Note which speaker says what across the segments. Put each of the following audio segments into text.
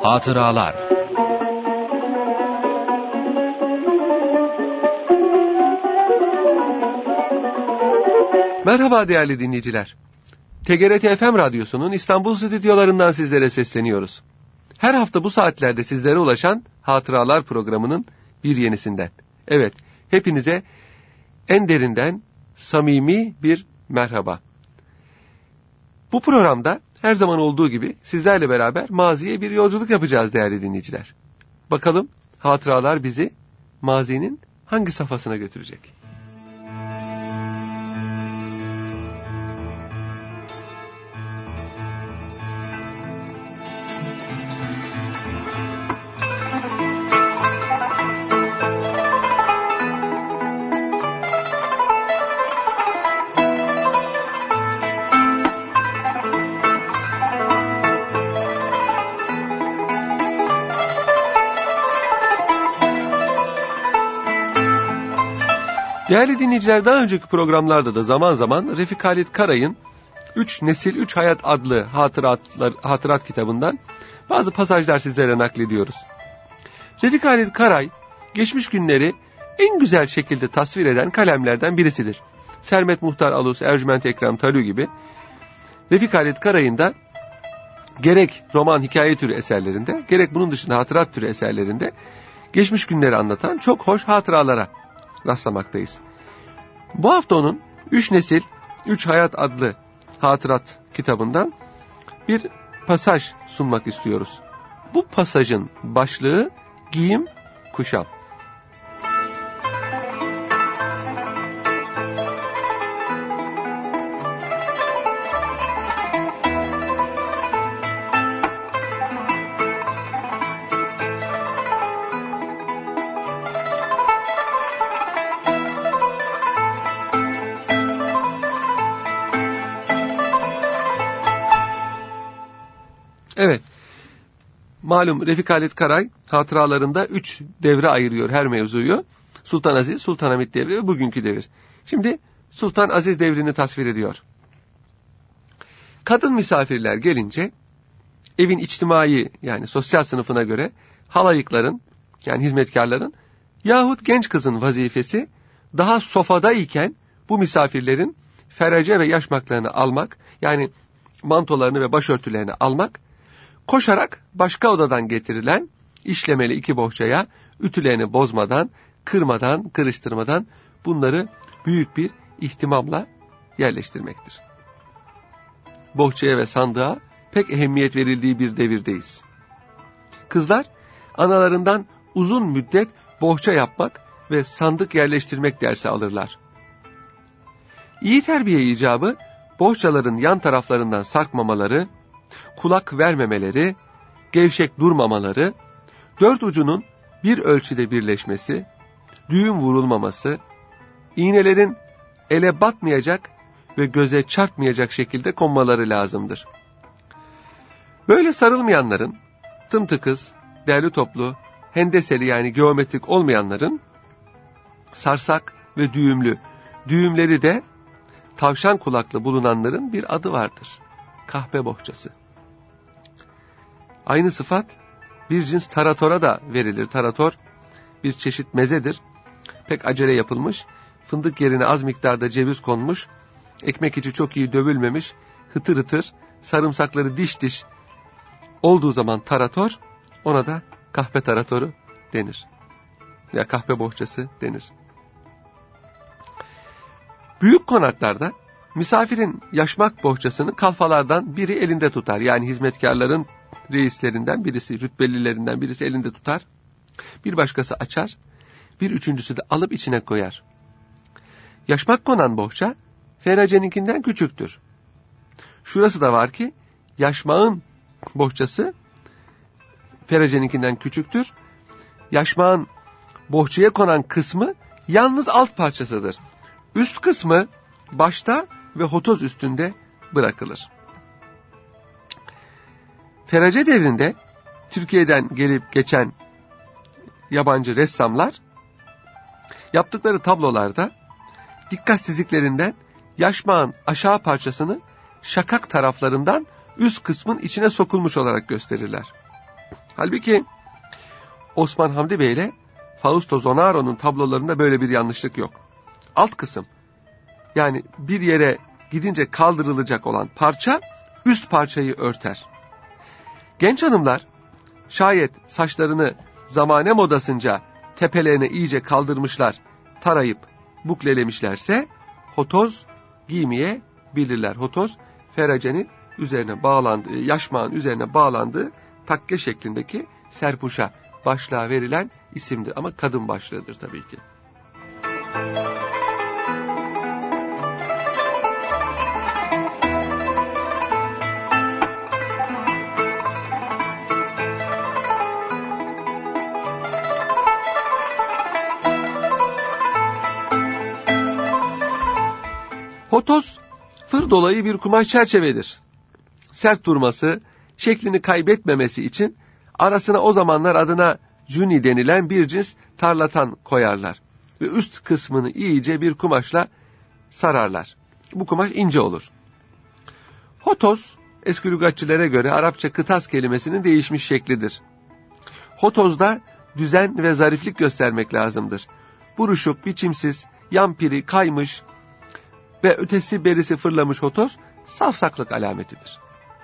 Speaker 1: Hatıralar.
Speaker 2: Merhaba değerli dinleyiciler. TGRT FM Radyosu'nun İstanbul stüdyolarından sizlere sesleniyoruz. Her hafta bu saatlerde sizlere ulaşan Hatıralar programının bir yenisinden. Evet, hepinize en derinden samimi bir merhaba. Bu programda her zaman olduğu gibi sizlerle beraber maziye bir yolculuk yapacağız değerli dinleyiciler. Bakalım hatıralar bizi mazinin hangi safhasına götürecek? Değerli dinleyiciler, daha önceki programlarda da zaman zaman Refik Halit Karay'ın 3 Nesil 3 Hayat adlı hatırat kitabından bazı pasajlar sizlere naklediyoruz. Refik Halit Karay, geçmiş günleri en güzel şekilde tasvir eden kalemlerden birisidir. Sermet Muhtar Alus, Ercüment Ekrem Talü gibi Refik Halit Karay'ın da gerek roman hikaye türü eserlerinde, gerek bunun dışında hatırat türü eserlerinde geçmiş günleri anlatan çok hoş hatıralara rastlamaktayız. Bu hafta onun 3 Nesil 3 Hayat adlı hatırat kitabından bir pasaj sunmak istiyoruz. Bu pasajın başlığı giyim, kuşam. Evet, malum Refik Halit Karay hatıralarında 3 devre ayırıyor her mevzuyu. Sultan Aziz, Sultan Hamid devri ve bugünkü devir. Şimdi Sultan Aziz devrini tasvir ediyor. Kadın misafirler gelince evin içtimai yani sosyal sınıfına göre halayıkların yani hizmetkarların yahut genç kızın vazifesi daha sofadayken bu misafirlerin ferece ve yaşmaklarını almak yani mantolarını ve başörtülerini almak, koşarak başka odadan getirilen işlemeli 2 bohçaya ütülerini bozmadan, kırmadan, kırıştırmadan bunları büyük bir ihtimamla yerleştirmektir. Bohçaya ve sandığa pek ehemmiyet verildiği bir devirdeyiz. Kızlar analarından uzun müddet bohça yapmak ve sandık yerleştirmek dersi alırlar. İyi terbiye icabı bohçaların yan taraflarından sarkmamaları, kulak vermemeleri, gevşek durmamaları, 4 ucunun bir ölçüde birleşmesi, düğüm vurulmaması, iğnelerin ele batmayacak ve göze çarpmayacak şekilde konmaları lazımdır. Böyle sarılmayanların, tımtıkız, derli toplu, hendeseli yani geometrik olmayanların, sarsak ve düğümlü, düğümleri de tavşan kulaklı bulunanların bir adı vardır. Kahpe bohçası. Aynı sıfat bir cins taratora da verilir. Tarator bir çeşit mezedir. Pek acele yapılmış, fındık yerine az miktarda ceviz konmuş, ekmek içi çok iyi dövülmemiş, hıtır hıtır, sarımsakları diş diş olduğu zaman tarator, ona da kahpe taratoru denir. Ya kahpe bohçası denir. Büyük konaklarda misafirin yaşmak bohçasını kalfalardan biri elinde tutar. Yani hizmetkarların reislerinden birisi, rütbelilerinden birisi elinde tutar. Bir başkası açar, bir üçüncüsü de alıp içine koyar. Yaşmak konan bohça, feraceninkinden küçüktür. Şurası da var ki, yaşmağın bohçası, feraceninkinden küçüktür. Yaşmağın bohçaya konan kısmı, yalnız alt parçasıdır. Üst kısmı, başta ve hotoz üstünde bırakılır. Ferace devrinde Türkiye'den gelip geçen yabancı ressamlar yaptıkları tablolarda dikkatsizliklerinden yaşmağın aşağı parçasını şakak taraflarından üst kısmın içine sokulmuş olarak gösterirler. Halbuki Osman Hamdi Bey ile Fausto Zonaro'nun tablolarında böyle bir yanlışlık yok. Alt kısım, yani bir yere gidince kaldırılacak olan parça üst parçayı örter. Genç hanımlar şayet saçlarını zamane modasınca tepelerine iyice kaldırmışlar, tarayıp buklelemişlerse hotoz giymeyebilirler. Hotoz, feracenin üzerine bağlandığı, yaşmağın üzerine bağlandığı takke şeklindeki serpuşa, başlığa verilen isimdir. Ama kadın başlığıdır tabii ki. Hotoz, fır dolayı bir kumaş çerçevedir. Sert durması, şeklini kaybetmemesi için arasına o zamanlar adına cuni denilen bir cins tarlatan koyarlar. Ve üst kısmını iyice bir kumaşla sararlar. Bu kumaş ince olur. Hotoz, eski lügatçilere göre Arapça kıtas kelimesinin değişmiş şeklidir. Hotozda düzen ve zariflik göstermek lazımdır. Buruşuk, biçimsiz, yampiri, kaymış ve ötesi berisi fırlamış hotoz, safsaklık alametidir.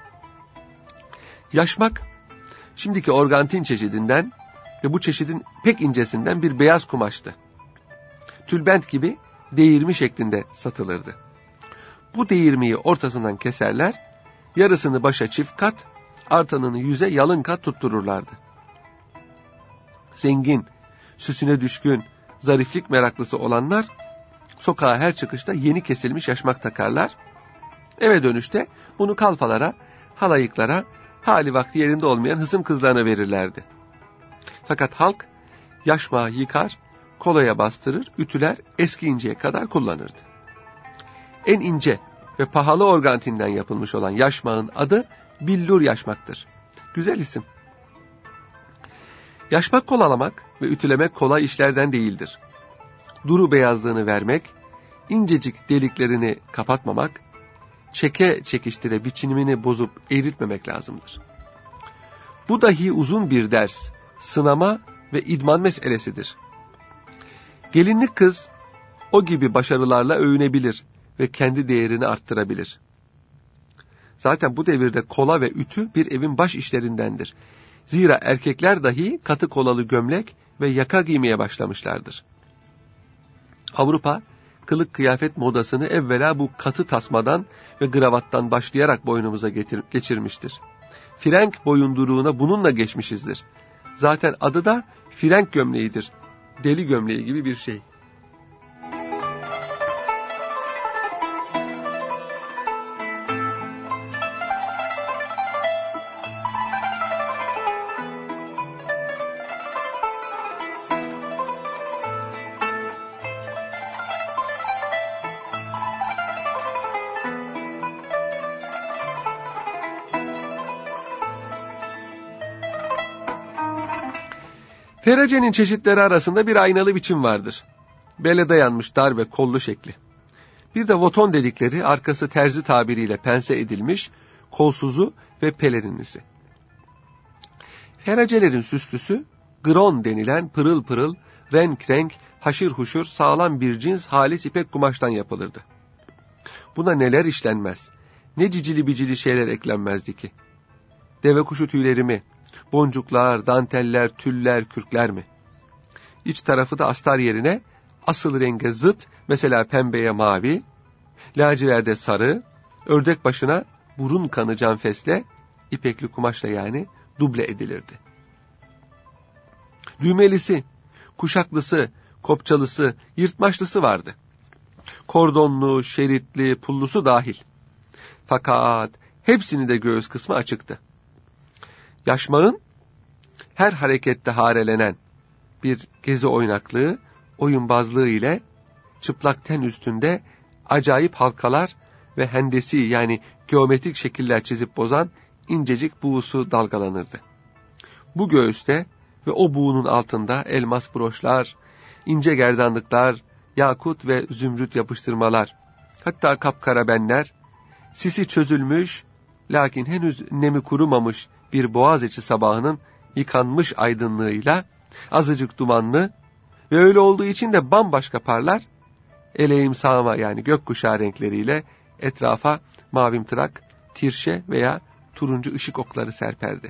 Speaker 2: Yaşmak, şimdiki organtin çeşidinden ve bu çeşidin pek incesinden bir beyaz kumaştı. Tülbent gibi değirmi şeklinde satılırdı. Bu değirmiyi ortasından keserler, yarısını başa çift kat, artanını yüze yalın kat tuttururlardı. Zengin, süsüne düşkün, zariflik meraklısı olanlar, sokağa her çıkışta yeni kesilmiş yaşmak takarlar. Eve dönüşte bunu kalfalara, halayıklara, hali vakti yerinde olmayan hısım kızlarına verirlerdi. Fakat halk yaşmağı yıkar, kolaya bastırır, ütüler, eskiyinceye kadar kullanırdı. En ince ve pahalı organtinden yapılmış olan yaşmağın adı billur yaşmaktır. Güzel isim. Yaşmak kolalamak ve ütülemek kolay işlerden değildir. Duru beyazlığını vermek, incecik deliklerini kapatmamak, çeke çekiştire biçimini bozup eğritmemek lazımdır. Bu dahi uzun bir ders, sınama ve idman meselesidir. Gelinlik kız o gibi başarılarla övünebilir ve kendi değerini arttırabilir. Zaten bu devirde kola ve ütü bir evin baş işlerindendir. Zira erkekler dahi katı kolalı gömlek ve yaka giymeye başlamışlardır. Avrupa, kılık kıyafet modasını evvela bu katı tasmadan ve gravattan başlayarak boynumuza geçirmiştir. Frenk boyunduruğuna bununla geçmişizdir. Zaten adı da frenk gömleğidir. Deli gömleği gibi bir şey. Ferecenin çeşitleri arasında bir aynalı biçim vardır. Bele dayanmış dar ve kollu şekli. Bir de voton dedikleri, arkası terzi tabiriyle pense edilmiş, kolsuzu ve pelerinlisi. Ferecelerin süslüsü, gron denilen pırıl pırıl, renk renk, haşır huşur, sağlam bir cins halis ipek kumaştan yapılırdı. Buna neler işlenmez, ne cicili bicili şeyler eklenmezdi ki. Deve kuşu tüyleri mi, boncuklar, danteller, tüller, kürkler mi? İç tarafı da astar yerine asıl renge zıt, mesela pembeye mavi, laciverde sarı, ördek başına burun kanı canfesle, ipekli kumaşla yani duble edilirdi. Düğmelisi, kuşaklısı, kopçalısı, yırtmaçlısı vardı. Kordonlu, şeritli, pullusu dahil. Fakat hepsinin de göğüs kısmı açıktı. Yaşmağın her harekette harelenen bir gezi oynaklığı, oyunbazlığı ile çıplak ten üstünde acayip halkalar ve hendesi yani geometrik şekiller çizip bozan incecik buğusu dalgalanırdı. Bu göğüste ve o buğunun altında elmas broşlar, ince gerdanlıklar, yakut ve zümrüt yapıştırmalar, hatta kapkara benler, sisi çözülmüş lakin henüz nemi kurumamış bir boğaz içi sabahının yıkanmış aydınlığıyla azıcık dumanlı ve öyle olduğu için de bambaşka parlar, eleğim sağma yani gökkuşağı renkleriyle etrafa mavimtırak, tirşe veya turuncu ışık okları serperdi.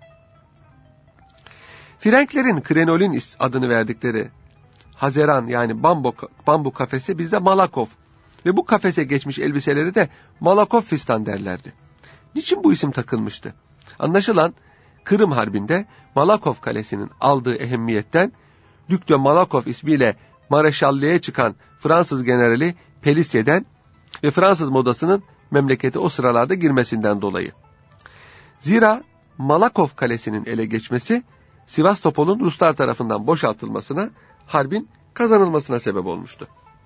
Speaker 2: Frenklerin krenolin adını verdikleri hazeran yani bambu kafesi bizde Malakov ve bu kafese geçmiş elbiseleri de Malakov fistan derlerdi. Niçin bu isim takılmıştı? Anlaşılan Kırım Harbi'nde Malakov Kalesi'nin aldığı ehemmiyetten Duc de Malakov ismiyle mareşalliğe çıkan Fransız generali Pelissier'den ve Fransız modasının memlekete o sıralarda girmesinden dolayı. Zira Malakov Kalesi'nin ele geçmesi Sivastopol'un Ruslar tarafından boşaltılmasına, harbin kazanılmasına sebep olmuştu.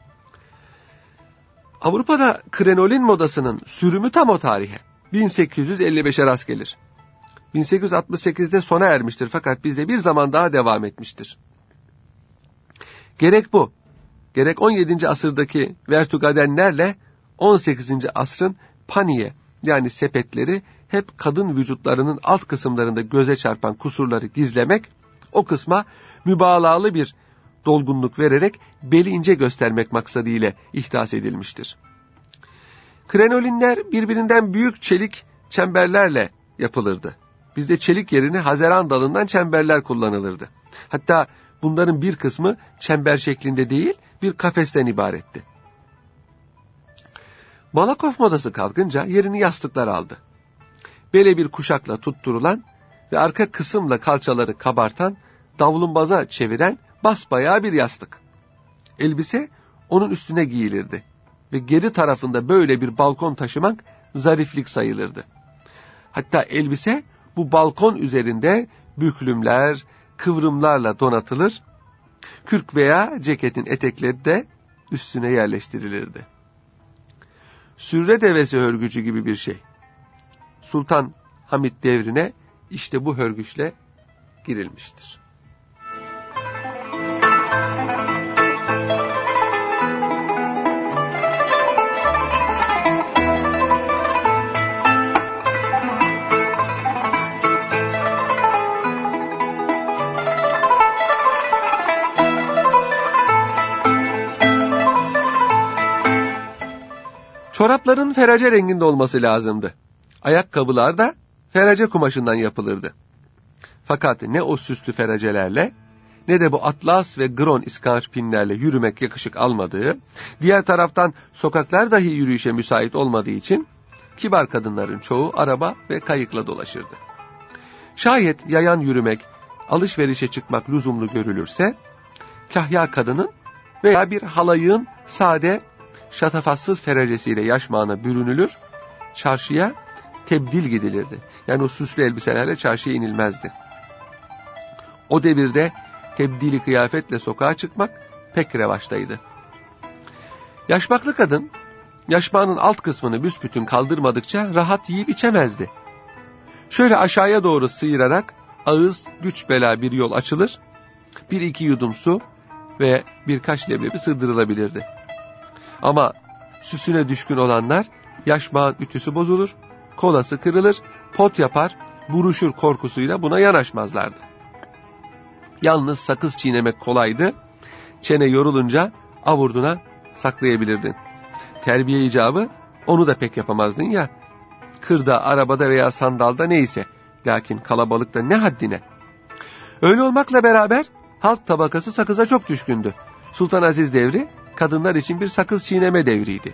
Speaker 2: Avrupa'da krenolin modasının sürümü tam o tarihe 1855'e rast gelir. 1868'de sona ermiştir fakat bizde bir zaman daha devam etmiştir. Gerek bu, gerek 17. asırdaki vertugadenlerle 18. asrın paniye yani sepetleri hep kadın vücutlarının alt kısımlarında göze çarpan kusurları gizlemek, o kısma mübalağalı bir dolgunluk vererek beli ince göstermek maksadıyla ihdas edilmiştir. Krenolinler birbirinden büyük çelik çemberlerle yapılırdı. Bizde çelik yerine hazeran dalından çemberler kullanılırdı. Hatta bunların bir kısmı çember şeklinde değil, bir kafesten ibaretti. Malakov modası kalkınca yerini yastıklar aldı. Bele bir kuşakla tutturulan ve arka kısımla kalçaları kabartan, davlumbaza çeviren basbayağı bir yastık. Elbise onun üstüne giyilirdi ve geri tarafında böyle bir balkon taşımak zariflik sayılırdı. Hatta elbise bu balkon üzerinde büklümler, kıvrımlarla donatılır, kürk veya ceketin etekleri de üstüne yerleştirilirdi. Sürre devesi hörgücü gibi bir şey. Sultan Hamid devrine işte bu hörgüçle girilmiştir. Çorapların ferace renginde olması lazımdı. Ayakkabılar da ferace kumaşından yapılırdı. Fakat ne o süslü feracelerle ne de bu atlas ve gron iskarpinlerle yürümek yakışık almadığı, diğer taraftan sokaklar dahi yürüyüşe müsait olmadığı için kibar kadınların çoğu araba ve kayıkla dolaşırdı. Şayet yayan yürümek, alışverişe çıkmak lüzumlu görülürse, kahya kadının veya bir halayığın sade, şatafatsız feracesiyle yaşmağına bürünülür, çarşıya tebdil gidilirdi. Yani o süslü elbiselerle çarşıya inilmezdi. O devirde tebdili kıyafetle sokağa çıkmak pek revaçtaydı. Yaşmaklı kadın, yaşmağının alt kısmını büsbütün kaldırmadıkça rahat yiyip içemezdi. Şöyle aşağıya doğru sıyırarak ağız güç bela bir yol açılır, bir iki yudum su ve birkaç leblebi sığdırılabilirdi. Ama süsüne düşkün olanlar yaşmağın ütüsü bozulur, kolası kırılır, pot yapar, buruşur korkusuyla buna yanaşmazlardı. Yalnız sakız çiğnemek kolaydı, çene yorulunca avurduna saklayabilirdin. Terbiye icabı onu da pek yapamazdın ya. Kırda, arabada veya sandalda neyse, lakin kalabalıkta ne haddine. Öyle olmakla beraber halk tabakası sakıza çok düşkündü. Sultan Aziz devri kadınlar için bir sakız çiğneme devriydi.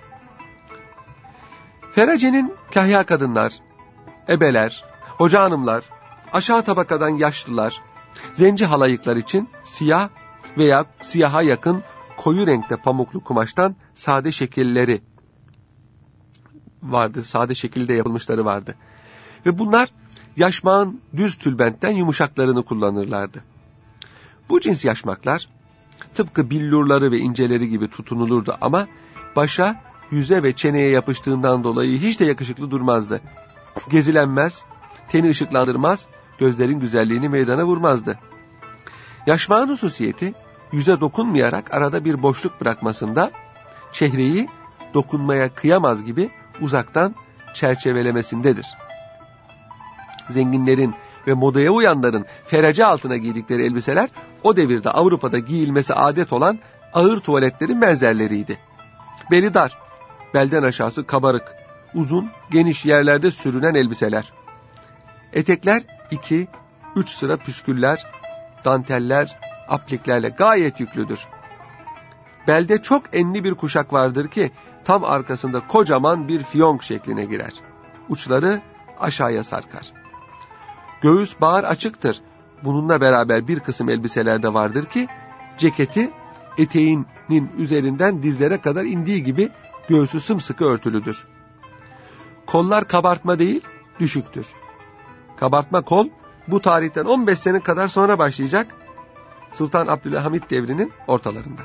Speaker 2: Feracenin kahya kadınlar, ebeler, hoca hanımlar, aşağı tabakadan yaşlılar, zenci halayıklar için siyah veya siyaha yakın koyu renkte pamuklu kumaştan sade şekilleri vardı, sade şekilde yapılmışları vardı. Ve bunlar yaşmağın düz tülbentten yumuşaklarını kullanırlardı. Bu cins yaşmaklar tıpkı billurları ve inceleri gibi tutunulurdu ama başa, yüze ve çeneye yapıştığından dolayı hiç de yakışıklı durmazdı. Gezilenmez, teni ışıklandırmaz, gözlerin güzelliğini meydana vurmazdı. Yaşmağın hususiyeti, yüze dokunmayarak arada bir boşluk bırakmasında, çehreyi dokunmaya kıyamaz gibi uzaktan çerçevelemesindedir. Zenginlerin ve modaya uyanların ferece altına giydikleri elbiseler o devirde Avrupa'da giyilmesi adet olan ağır tuvaletlerin benzerleriydi. Beli dar, belden aşağısı kabarık, uzun, geniş yerlerde sürünen elbiseler. Etekler 2-3 sıra püsküller, danteller, apliklerle gayet yüklüdür. Belde çok enli bir kuşak vardır ki tam arkasında kocaman bir fiyonk şekline girer. Uçları aşağıya sarkar. Göğüs bağır açıktır. Bununla beraber bir kısım elbiselerde vardır ki ceketi eteğinin üzerinden dizlere kadar indiği gibi göğsü sımsıkı örtülüdür. Kollar kabartma değil, düşüktür. Kabartma kol bu tarihten 15 sene kadar sonra başlayacak, Sultan Abdülhamit devrinin ortalarında.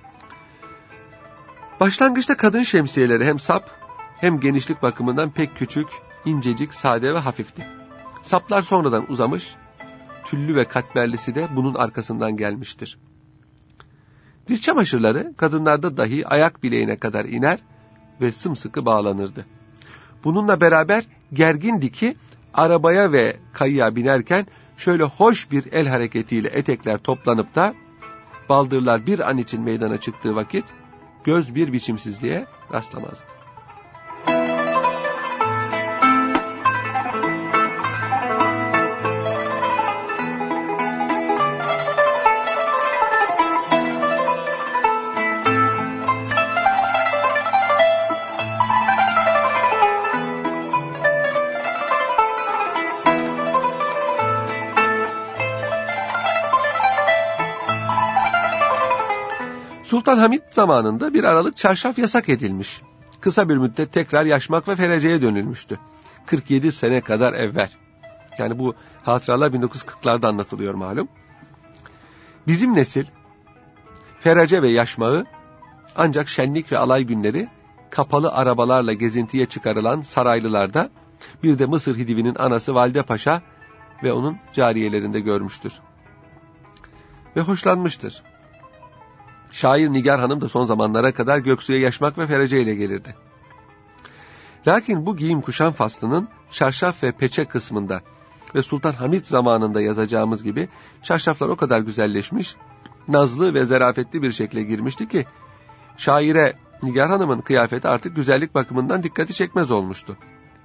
Speaker 2: Başlangıçta kadın şemsiyeleri hem sap hem genişlik bakımından pek küçük, incecik, sade ve hafifti. Saplar sonradan uzamış, tüllü ve katmerlisi de bunun arkasından gelmiştir. Diz çamaşırları kadınlarda dahi ayak bileğine kadar iner ve sımsıkı bağlanırdı. Bununla beraber gergindi ki arabaya ve kayığa binerken şöyle hoş bir el hareketiyle etekler toplanıp da baldırlar bir an için meydana çıktığı vakit göz bir biçimsizliğe rastlamazdı. Sultan Hamid zamanında bir aralık çarşaf yasak edilmiş. Kısa bir müddet tekrar yaşmak ve fereceye dönülmüştü. 47 sene kadar evvel. Yani bu hatıralar 1940'larda anlatılıyor malum. Bizim nesil ferece ve yaşmağı ancak şenlik ve alay günleri kapalı arabalarla gezintiye çıkarılan saraylılarda, bir de Mısır Hidivi'nin anası Valide Paşa ve onun cariyelerinde görmüştür. Ve hoşlanmıştır. Şair Nigar Hanım da son zamanlara kadar Göksu'ya yaşmak ve ferece ile gelirdi. Lakin bu giyim kuşam faslının çarşaf ve peçe kısmında ve Sultan Hamid zamanında yazacağımız gibi çarşaflar o kadar güzelleşmiş, nazlı ve zarafetli bir şekle girmişti ki şaire Nigar Hanım'ın kıyafeti artık güzellik bakımından dikkati çekmez olmuştu.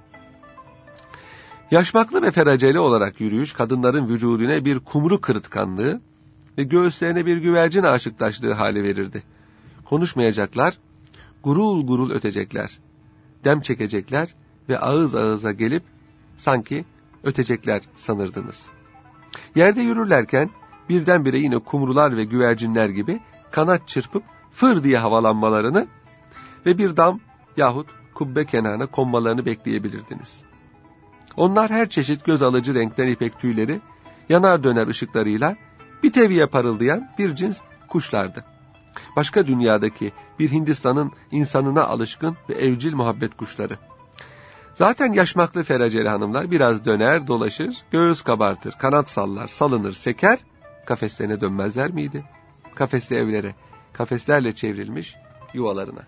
Speaker 2: Yaşmaklı ve fereceli olarak yürüyüş kadınların vücuduna bir kumru kırıtkanlığı ve göğüslerine bir güvercin aşıklaştığı hali verirdi. Konuşmayacaklar, gurul gurul ötecekler, dem çekecekler ve ağız ağıza gelip sanki ötecekler sanırdınız. Yerde yürürlerken birdenbire yine kumrular ve güvercinler gibi kanat çırpıp fır diye havalanmalarını ve bir dam yahut kubbe kenarına konmalarını bekleyebilirdiniz. Onlar her çeşit göz alıcı renkten ipek tüyleri, yanar döner ışıklarıyla bir teviye parıldayan bir cins kuşlardı. Başka dünyadaki bir Hindistan'ın insanına alışkın ve evcil muhabbet kuşları. Zaten yaşmaklı fereceli hanımlar biraz döner, dolaşır, göğüs kabartır, kanat sallar, salınır, seker, kafeslerine dönmezler miydi? Kafesli evlere, kafeslerle çevrilmiş yuvalarına.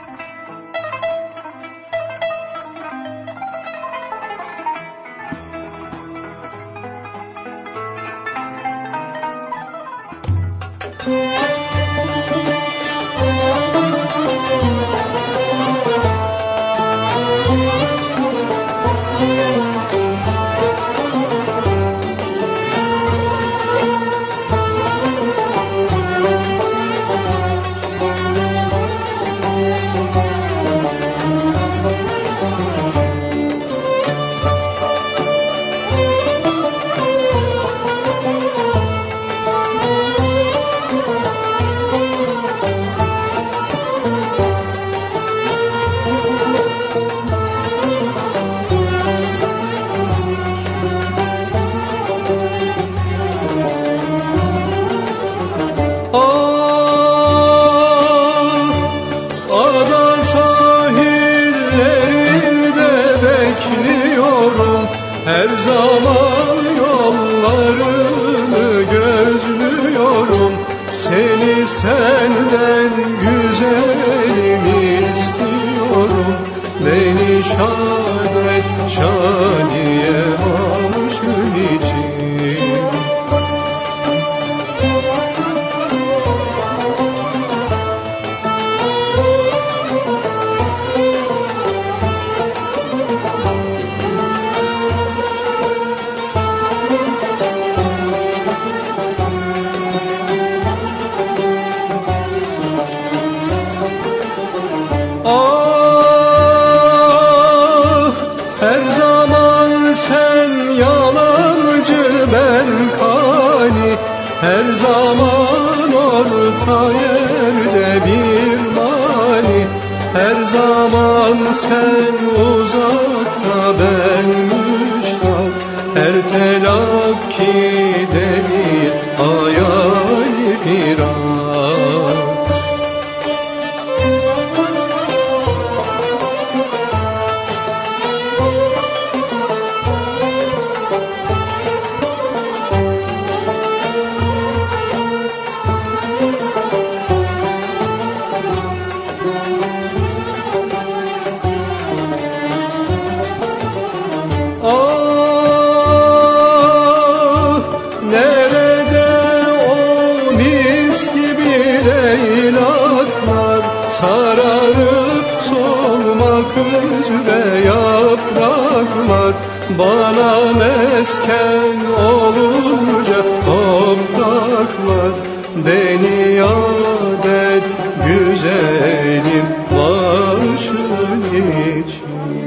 Speaker 1: Her zaman yollarını gözlüyorum. Seni senden güzelim istiyorum. Beni şad et şadiye aşkın için. Ah, her zaman sen yalancı ben kani, her zaman orta yerde bir mani, her zaman sen uzakta ben müştak, her telakkide bir hayali firak. Sararıp solmak üzere yapraklar, bana mesken olunca topraklar. Beni yad et güzelim başın için.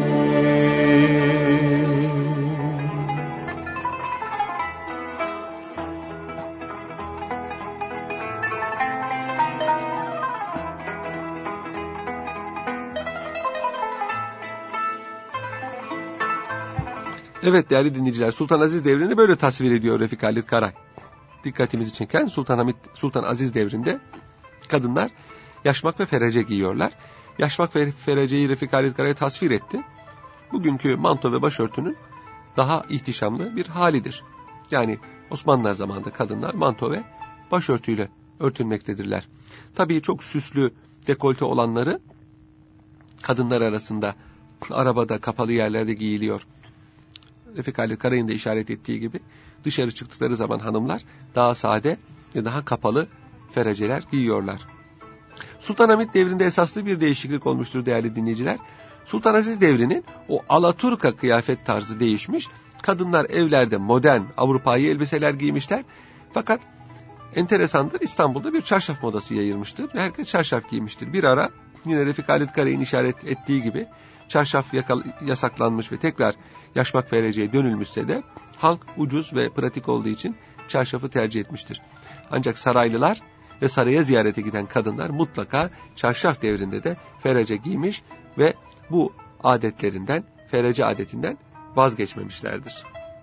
Speaker 2: Evet değerli dinleyiciler, Sultan Aziz devrini böyle tasvir ediyor Refik Halit Karay. Dikkatimizi çeken Sultan Aziz devrinde kadınlar yaşmak ve ferece giyiyorlar. Yaşmak ve fereceyi Refik Halit Karay tasvir etti. Bugünkü manto ve başörtünün daha ihtişamlı bir halidir. Yani Osmanlılar zamanında kadınlar manto ve başörtüyle örtünmektedirler. Tabii çok süslü dekolte olanları kadınlar arasında arabada, kapalı yerlerde giyiliyor. Refik Halit Karay'ın da işaret ettiği gibi dışarı çıktıkları zaman hanımlar daha sade ve daha kapalı fereceler giyiyorlar. Sultanahmet devrinde esaslı bir değişiklik olmuştur değerli dinleyiciler. Sultan Aziz devrinin o Alaturka kıyafet tarzı değişmiş. Kadınlar evlerde modern Avrupa'yı elbiseler giymişler. Fakat enteresandır, İstanbul'da bir çarşaf modası yayılmıştır. Herkes çarşaf giymiştir. Bir ara yine Refik Halit Karay'ın işaret ettiği gibi çarşaf yasaklanmış ve tekrar yaşmak fereceye dönülmüşse de halk ucuz ve pratik olduğu için çarşafı tercih etmiştir. Ancak saraylılar ve saraya ziyarete giden kadınlar mutlaka çarşaf devrinde de ferece giymiş ve bu adetlerinden, ferece adetinden vazgeçmemişlerdir.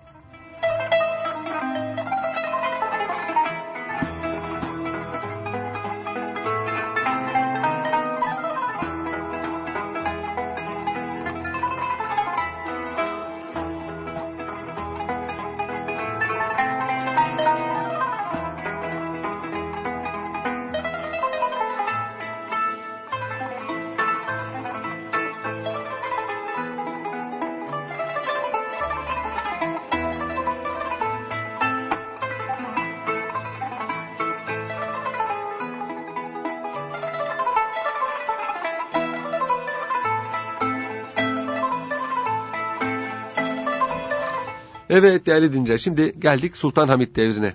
Speaker 2: Evet değerli dinleyiciler, şimdi geldik Sultan Hamid devrine.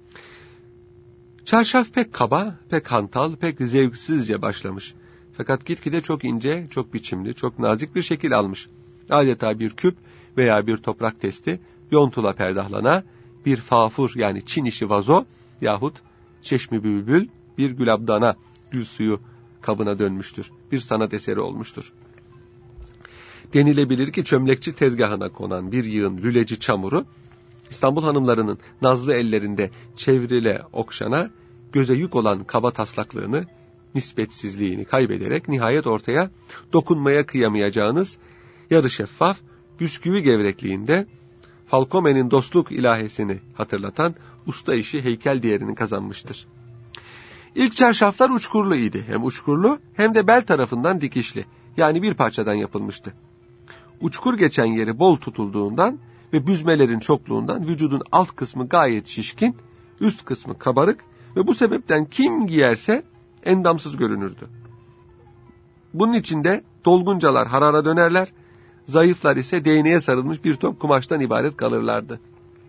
Speaker 2: Çarşaf pek kaba, pek hantal, pek zevksizce başlamış. Fakat gitgide çok ince, çok biçimli, çok nazik bir şekil almış. Adeta bir küp veya bir toprak testi, yontula perdahlana, bir fafur yani Çin işi vazo yahut çeşmi bülbül, bir gülabdana, gül suyu kabına dönmüştür. Bir sanat eseri olmuştur. Denilebilir ki çömlekçi tezgahına konan bir yığın lüleci çamuru, İstanbul hanımlarının nazlı ellerinde çevrile okşana, göze yük olan kaba taslaklığını, nispetsizliğini kaybederek nihayet ortaya dokunmaya kıyamayacağınız yarı şeffaf, bisküvi gevrekliğinde Falcone'nin dostluk ilahesini hatırlatan usta işi heykel değerini kazanmıştır. İlk çarşaflar uçkurlu idi. Hem uçkurlu hem de bel tarafından dikişli. Yani bir parçadan yapılmıştı. Uçkur geçen yeri bol tutulduğundan ve büzmelerin çokluğundan vücudun alt kısmı gayet şişkin, üst kısmı kabarık ve bu sebepten kim giyerse endamsız görünürdü. Bunun içinde dolguncalar harara dönerler, zayıflar ise değneğe sarılmış bir top kumaştan ibaret kalırlardı.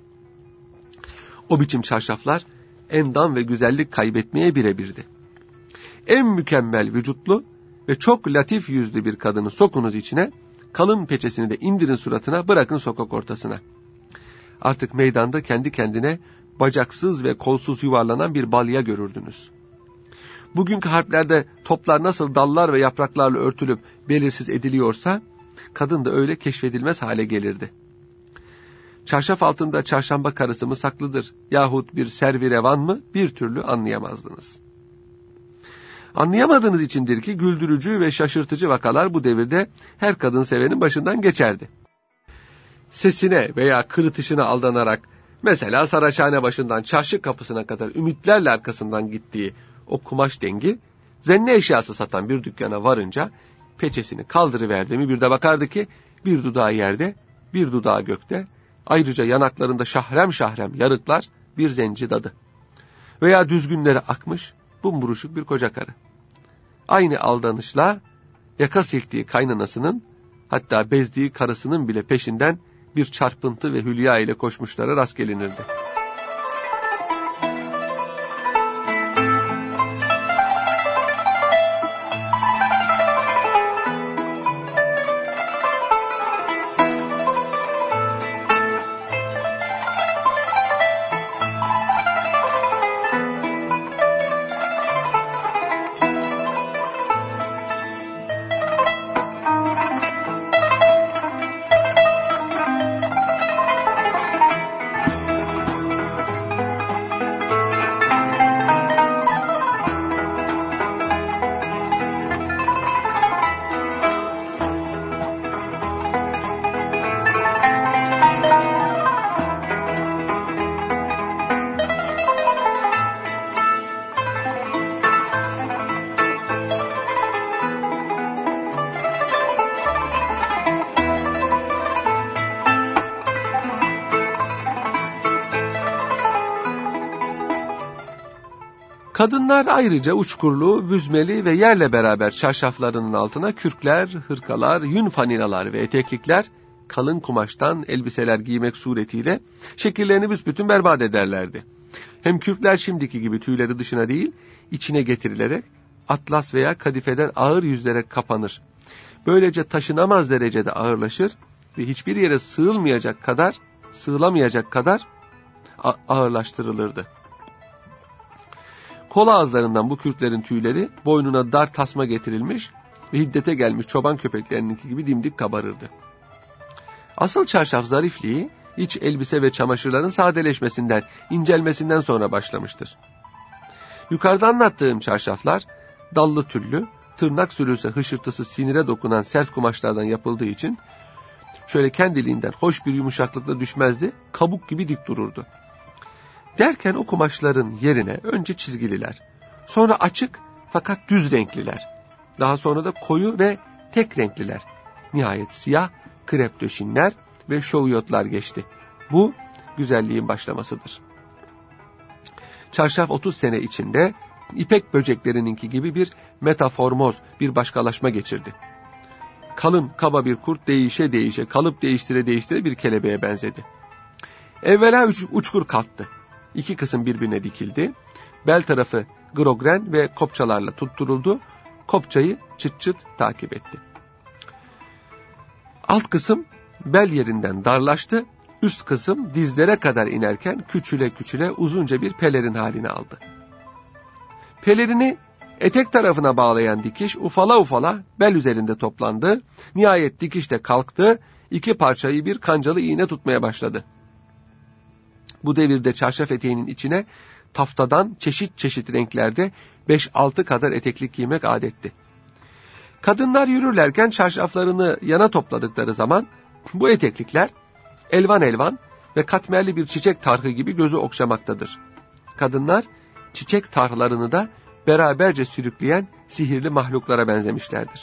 Speaker 2: O biçim çarşaflar endam ve güzellik kaybetmeye birebirdi. En mükemmel vücutlu, ve çok latif yüzlü bir kadını sokunuz içine, kalın peçesini de indirin suratına, bırakın sokak ortasına. Artık meydanda kendi kendine bacaksız ve kolsuz yuvarlanan bir balya görürdünüz. Bugünkü harplerde toplar nasıl dallar ve yapraklarla örtülüp belirsiz ediliyorsa, kadın da öyle keşfedilmez hale gelirdi. Çarşaf altında çarşamba karısı mı saklıdır yahut bir servirevan mı bir türlü anlayamazdınız. Anlayamadığınız içindir ki güldürücü ve şaşırtıcı vakalar bu devirde her kadın sevenin başından geçerdi. Sesine veya kırıtışına aldanarak, mesela Saraçhane başından çarşı kapısına kadar ümitlerle arkasından gittiği o kumaş dengi, zenne eşyası satan bir dükkana varınca peçesini kaldırıverdi mi bir de bakardı ki bir dudağı yerde, bir dudağı gökte, ayrıca yanaklarında şahrem şahrem yarıklar, bir zenci dadı. Veya düzgünleri akmış, bumburuşuk bir koca karı. Aynı aldanışla yaka silktiği kaynanasının, hatta bezdiği karısının bile peşinden bir çarpıntı ve hülya ile koşmuşlara rast gelinirdi. Kadınlar ayrıca uçkurlu, büzmeli ve yerle beraber çarşaflarının altına kürkler, hırkalar, yün fanilalar ve eteklikler, kalın kumaştan elbiseler giymek suretiyle şekillerini büsbütün berbat ederlerdi. Hem kürkler şimdiki gibi tüyleri dışına değil, içine getirilerek atlas veya kadifeden ağır yüzlere kapanır. Böylece taşınamaz derecede ağırlaşır ve hiçbir yere sığılamayacak kadar ağırlaştırılırdı. Kol ağızlarından bu kürklerin tüyleri boynuna dar tasma getirilmiş ve hiddete gelmiş çoban köpeklerininki gibi dimdik kabarırdı. Asıl çarşaf zarifliği, iç elbise ve çamaşırların sadeleşmesinden, incelmesinden sonra başlamıştır. Yukarıda anlattığım çarşaflar, dallı tüllü, tırnak sürülse hışırtısı sinire dokunan sert kumaşlardan yapıldığı için, şöyle kendiliğinden hoş bir yumuşaklıkla düşmezdi, kabuk gibi dik dururdu. Derken o kumaşların yerine önce çizgililer, sonra açık fakat düz renkliler, daha sonra da koyu ve tek renkliler, nihayet siyah krep döşinler ve şovyotlar geçti. Bu güzelliğin başlamasıdır. Çarşaf 30 sene içinde ipek böceklerininki gibi bir metaformoz, bir başkalaşma geçirdi. Kalın kaba bir kurt değişe değişe, kalıp değiştire değiştire bir kelebeğe benzedi. Evvela uçkur kalktı. İki kısım birbirine dikildi. Bel tarafı grogren ve kopçalarla tutturuldu. Kopçayı çıt çıt takip etti. Alt kısım bel yerinden darlaştı. Üst kısım dizlere kadar inerken küçüle küçüle uzunca bir pelerin halini aldı. Pelerini etek tarafına bağlayan dikiş ufala ufala bel üzerinde toplandı. Nihayet dikiş de kalktı. İki parçayı bir kancalı iğne tutmaya başladı. Bu devirde çarşaf eteğinin içine taftadan çeşit çeşit renklerde 5-6 kadar eteklik giymek adetti. Kadınlar yürürlerken çarşaflarını yana topladıkları zaman bu eteklikler elvan elvan ve katmerli bir çiçek tarhı gibi gözü okşamaktadır. Kadınlar çiçek tarhlarını da beraberce sürükleyen sihirli mahluklara benzemişlerdir.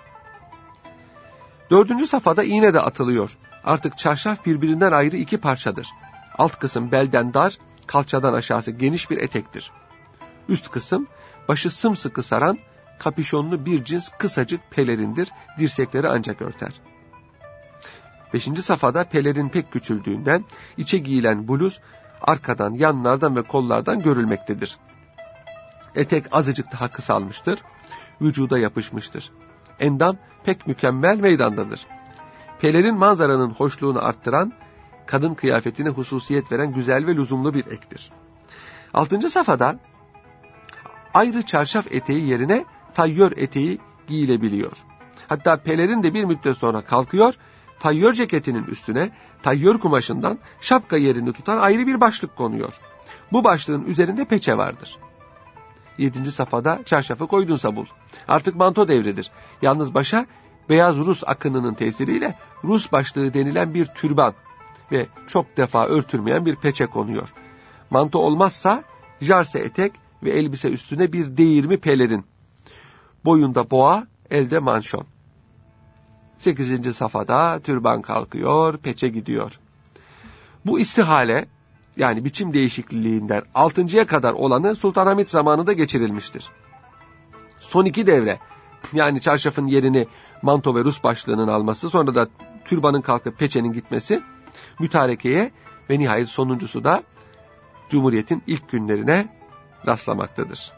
Speaker 2: 4. safhada iğne de atılıyor. Artık çarşaf birbirinden ayrı iki parçadır. Alt kısım belden dar, kalçadan aşağısı geniş bir etektir. Üst kısım başı sımsıkı saran kapüşonlu bir cins kısacık pelerindir, dirsekleri ancak örter. 5. safhada pelerin pek küçüldüğünden içe giyilen bluz arkadan, yanlardan ve kollardan görülmektedir. Etek azıcık daha kısalmıştır. vücuda yapışmıştır. Endam pek mükemmel meydandadır. Pelerin manzaranın hoşluğunu arttıran, kadın kıyafetine hususiyet veren güzel ve lüzumlu bir ektir. 6. safhada ayrı çarşaf eteği yerine tayyör eteği giyilebiliyor. Hatta pelerin de bir müddet sonra kalkıyor, tayyör ceketinin üstüne tayyör kumaşından şapka yerini tutan ayrı bir başlık konuyor. Bu başlığın üzerinde peçe vardır. 7. safhada çarşafı koydunsa bul. Artık manto devridir. Yalnız başa beyaz Rus akınının tesiriyle Rus başlığı denilen bir türban ve çok defa örtülmeyen bir peçe konuyor. Manto olmazsa jarse etek ve elbise üstüne bir değirmi pelerin. Boyunda boğa, elde manşon. 8. safhada türban kalkıyor, peçe gidiyor. Bu istihale, yani biçim değişikliğinden 6.'ya kadar olanı Sultanahmet zamanında geçirilmiştir. Son 2 devre, yani çarşafın yerini manto ve Rus başlığının alması, sonra da türbanın kalkıp peçenin gitmesi mütarekeye ve nihayet sonuncusu da Cumhuriyet'in ilk günlerine rastlamaktadır.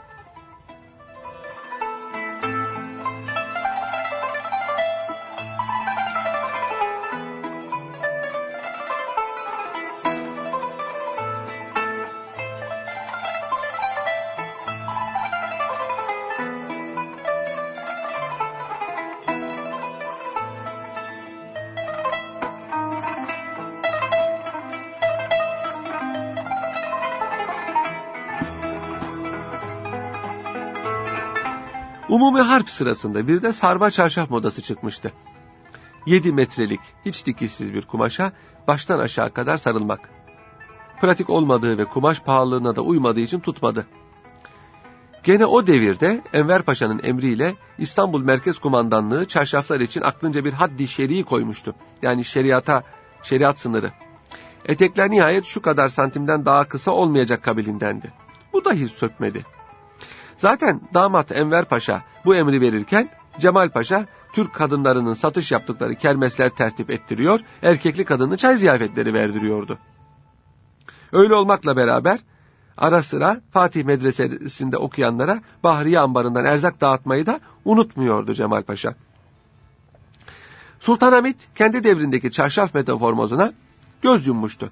Speaker 2: Umumi harp sırasında bir de sarma çarşaf modası çıkmıştı. 7 metrelik hiç dikişsiz bir kumaşa baştan aşağı kadar sarılmak. Pratik olmadığı ve kumaş pahalılığına da uymadığı için tutmadı. Gene o devirde Enver Paşa'nın emriyle İstanbul Merkez Kumandanlığı çarşaflar için aklınca bir haddi şer'i koymuştu. Yani şeriat sınırı. Etekler nihayet şu kadar santimden daha kısa olmayacak kabilindendi. Bu dahi sökmedi. Zaten damat Enver Paşa bu emri verirken Cemal Paşa Türk kadınlarının satış yaptıkları kermesler tertip ettiriyor, erkekli kadını çay ziyafetleri verdiriyordu. Öyle olmakla beraber ara sıra Fatih Medresesi'nde okuyanlara Bahriye Ambarı'ndan erzak dağıtmayı da unutmuyordu Cemal Paşa. Sultanahmet kendi devrindeki çarşaf metamorfozuna göz yummuştu.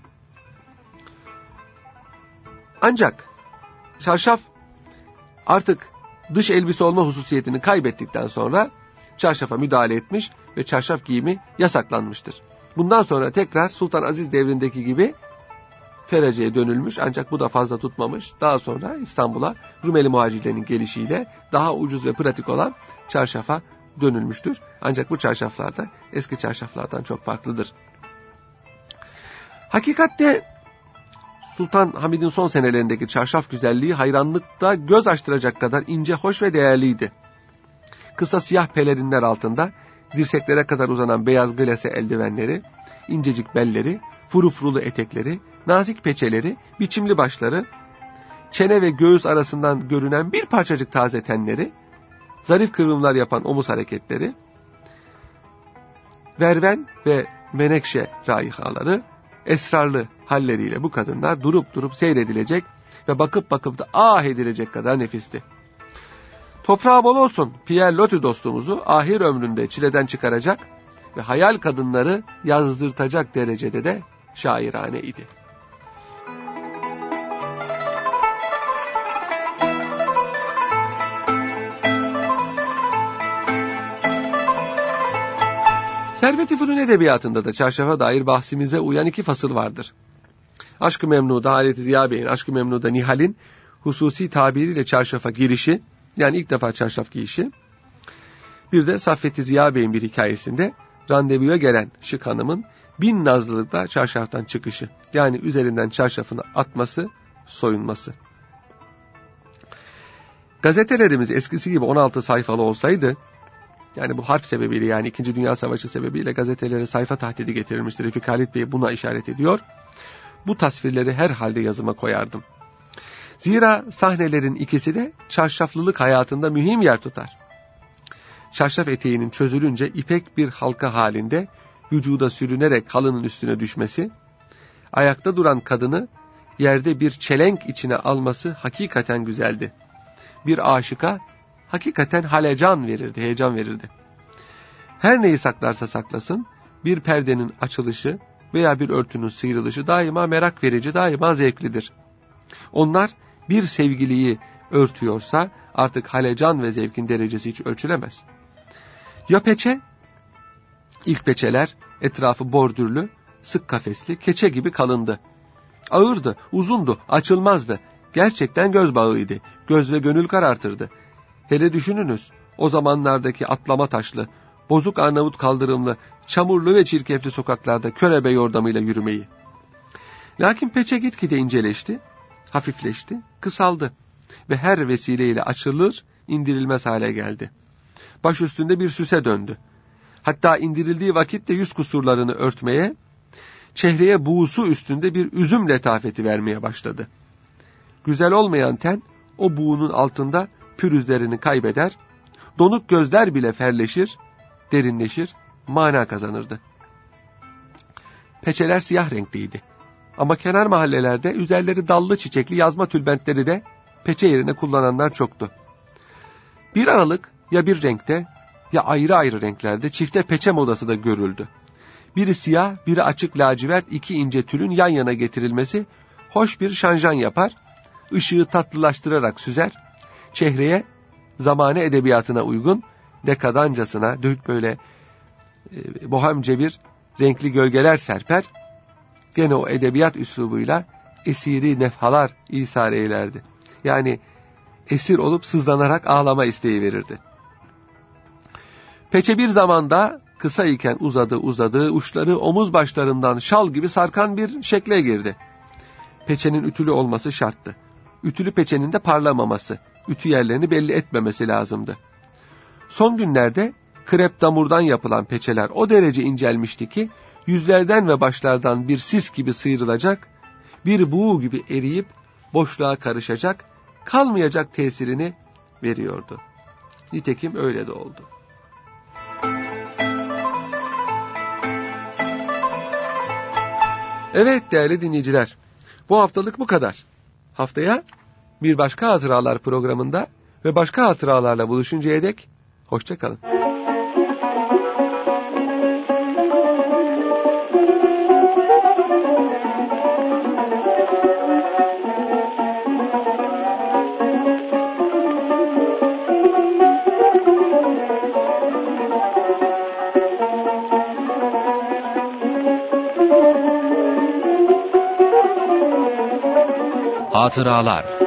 Speaker 2: Ancak çarşaf artık dış elbise olma hususiyetini kaybettikten sonra çarşafa müdahale etmiş ve çarşaf giyimi yasaklanmıştır. Bundan sonra tekrar Sultan Aziz devrindeki gibi Ferece'ye dönülmüş, ancak bu da fazla tutmamış. Daha sonra İstanbul'a Rumeli muhacirlerinin gelişiyle daha ucuz ve pratik olan çarşafa dönülmüştür. Ancak bu çarşaflar da eski çarşaflardan çok farklıdır. Hakikatte Sultan Hamid'in son senelerindeki çarşaf güzelliği hayranlıkta göz açtıracak kadar ince, hoş ve değerliydi. Kısa siyah pelerinler altında dirseklere kadar uzanan beyaz glase eldivenleri, incecik belleri, furufrulu etekleri, nazik peçeleri, biçimli başları, çene ve göğüs arasından görünen bir parçacık taze tenleri, zarif kıvrımlar yapan omuz hareketleri, verven ve menekşe raihaları, esrarlı halleriyle bu kadınlar durup durup seyredilecek ve bakıp bakıp da ah edilecek kadar nefisti. Toprağı bol olsun Pierre Loti dostumuzu ahir ömründe çileden çıkaracak ve hayal kadınları yazdırtacak derecede de şairane idi. Servet-i Fünun edebiyatında da çarşafa dair bahsimize uyan 2 fasıl vardır. Aşk-ı Memnu'da Halet-i Ziya Bey'in, Aşk-ı Memnu'da Nihal'in hususi tabiriyle çarşafa girişi, yani ilk defa çarşaf giyişi. Bir de Saffet-i Ziya Bey'in bir hikayesinde randevuya gelen şık hanımın 1000 nazlılıkta çarşaftan çıkışı, yani üzerinden çarşafını atması, soyunması. Gazetelerimiz eskisi gibi 16 sayfalı olsaydı, yani bu harp sebebiyle, yani 2. Dünya Savaşı sebebiyle gazetelere sayfa tahdidi getirilmiştir. Refik Halit Bey buna işaret ediyor. Bu tasvirleri herhalde yazıma koyardım. Zira sahnelerin ikisi de çarşaflılık hayatında mühim yer tutar. Çarşaf eteğinin çözülünce ipek bir halka halinde vücuda sürünerek halının üstüne düşmesi, ayakta duran kadını yerde bir çelenk içine alması hakikaten güzeldi. Bir aşıka hakikaten halecan verirdi, heyecan verirdi. Her neyi saklarsa saklasın, bir perdenin açılışı veya bir örtünün sıyrılışı daima merak verici, daima zevklidir. Onlar bir sevgiliyi örtüyorsa artık halecan ve zevkin derecesi hiç ölçülemez. Ya peçe? İlk peçeler etrafı bordürlü, sık kafesli, keçe gibi kalındı. Ağırdı, uzundu, açılmazdı. Gerçekten göz bağıydı. Göz ve gönül karartırdı. Hele düşününüz, o zamanlardaki atlama taşlı, bozuk Arnavut kaldırımlı, çamurlu ve çirkefli sokaklarda körebe yordamıyla yürümeyi. Lakin peçe gitgide inceleşti, hafifleşti, kısaldı ve her vesileyle açılır, indirilmez hale geldi. Baş üstünde bir süse döndü. Hatta indirildiği vakitte yüz kusurlarını örtmeye, çehreye buğusu üstünde bir üzüm letafeti vermeye başladı. Güzel olmayan ten, o buğunun altında pürüzlerini kaybeder, donuk gözler bile ferleşir, derinleşir, mana kazanırdı. Peçeler siyah renkliydi. Ama kenar mahallelerde üzerleri dallı çiçekli yazma tülbentleri de peçe yerine kullananlar çoktu. Bir aralık ya bir renkte ya ayrı ayrı renklerde çifte peçe modası da görüldü. Biri siyah, biri açık lacivert iki ince tülün yan yana getirilmesi hoş bir şanjan yapar, ışığı tatlılaştırarak süzer, çehreye zamane edebiyatına uygun, dekadancasına dök böyle bohemce bir renkli gölgeler serper, gene o edebiyat üslubuyla esiri nefhalar isar eylerdi. Yani esir olup sızlanarak ağlama isteği verirdi. Peçe bir zamanda kısa iken uzadı, uçları omuz başlarından şal gibi sarkan bir şekle girdi. Peçenin ütülü olması şarttı. Ütülü peçenin de parlamaması, ütü yerlerini belli etmemesi lazımdı. Son günlerde krep damurdan yapılan peçeler o derece incelmişti ki, yüzlerden ve başlardan bir sis gibi sıyrılacak, bir buğu gibi eriyip boşluğa karışacak, kalmayacak tesirini veriyordu. Nitekim öyle de oldu. Evet değerli dinleyiciler, bu haftalık bu kadar. Haftaya bir başka hatıralar programında ve başka hatıralarla buluşuncaya dek hoşça kalın.
Speaker 3: Hatıralar.